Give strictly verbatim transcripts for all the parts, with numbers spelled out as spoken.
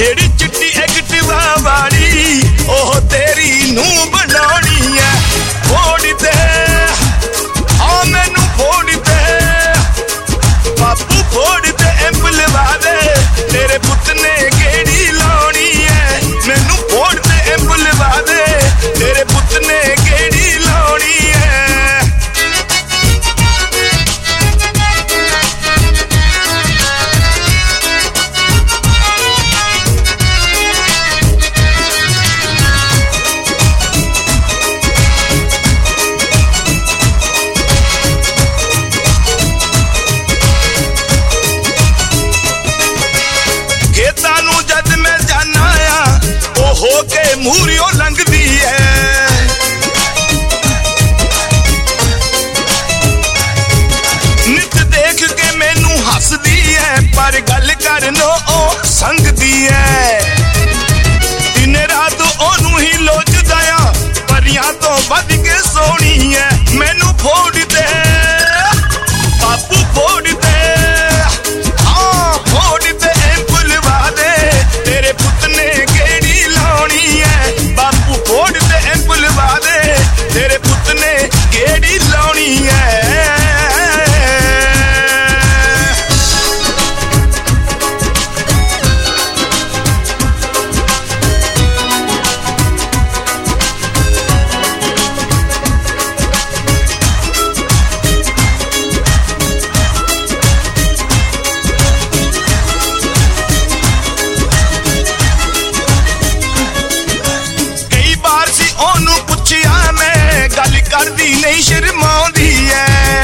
जेड़ी चिट्टी एक्टिवा वाली ओह तेरी नू बनानी है। फोड़ दे आ मैनू फोड़ दे बापू फोड़ दे एंबल वाले तेरे पुत ने गेड़ी लानी है। मैनू फोड़ दे एंबल वाले तेरे पुत ने गेड़ी लानी है। हो के मूरियों लंघदी है। नित देख के मैनू हसदी है पर गल करनो ओ संगदी है। दिन रात ओनू ही लोचदा आ परियां तो वध के सोनी है। मैनू फोड़ दे बापू फोड़ दे हाँ फोड़ दे एंबल वादे तेरे पुत ने गेड़ी लानी है। बापू फोड़ दे एंबल वादे तेरे पुत ने गेड़ी लानी है। करदी नहीं शर्माउंदी है।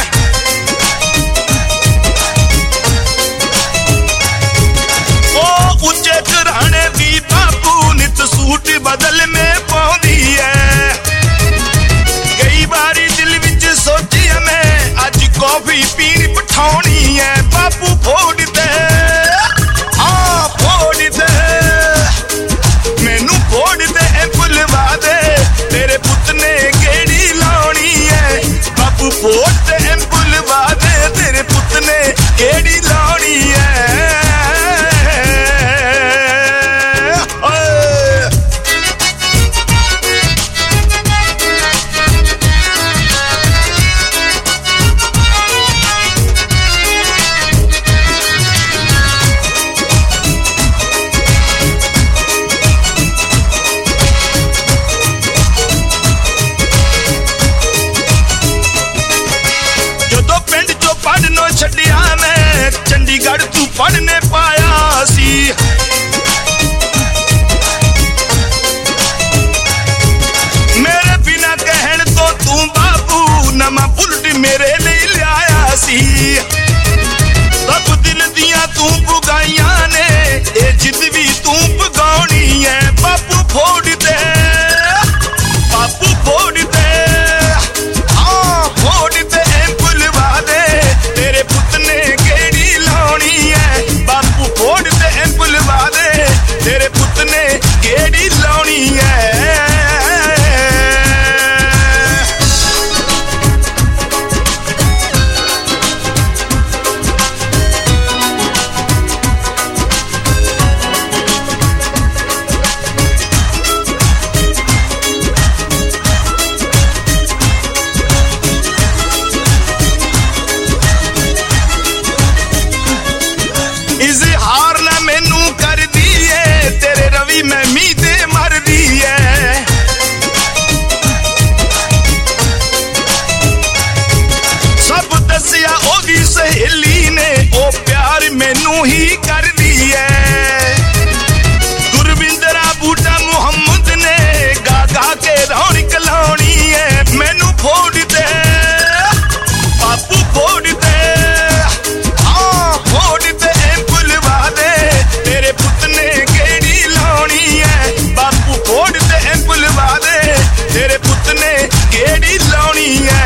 ओ उच्चे घराने दी बापू नित सूट बदल में पाउंदी है। कई बारी दिल विच सोची मैं अज कॉफी पीन पठाउणी है। बापू फोड़ दे हाँ फोड़ दे मैनू फोड़ दे एंबल वादे तेरे पुत ने गेड़ी लानी है। बापू फोड़ दे एंबल वादे तेरे पुत ने गेड़ी लानी है। छड्डिया मैं चंडीगढ़ तू पढ़ने पाया सी। मेरे बिना कहन तो तू बाबू नमा बुलेट मेरे लिए लिया सी। सब दिल दिया तू पुगाइया ने ए जिद भी तू पुगानी है। बापू फोड़ दे बापू फोड़ दे हाँ फोड़ दे एंबल वादे तेरे पुत ने गेड़ी लानी है। बापू फोड़ दे एंबल वादे तेरे पुत ने गेड़ी लानी है। इजहार ना मैनू कर दिए तेरे रवि मैं मीते मर दी है। सब दसिया ओदी सहेली ने ओ प्यार मैनू ही कर दी है। गुरविंदरा बूटा मुहम्मद ने गा गा के रौनक लानी है। मैनू फोड़ दे बापू फोड़ दे हाँ फोड़ दे एंबल वादे तेरे पुत ने गेड़ी लानी है। बापू फोड़ दे एंबल वादे तेरे पुत ने गेड़ी लानी है।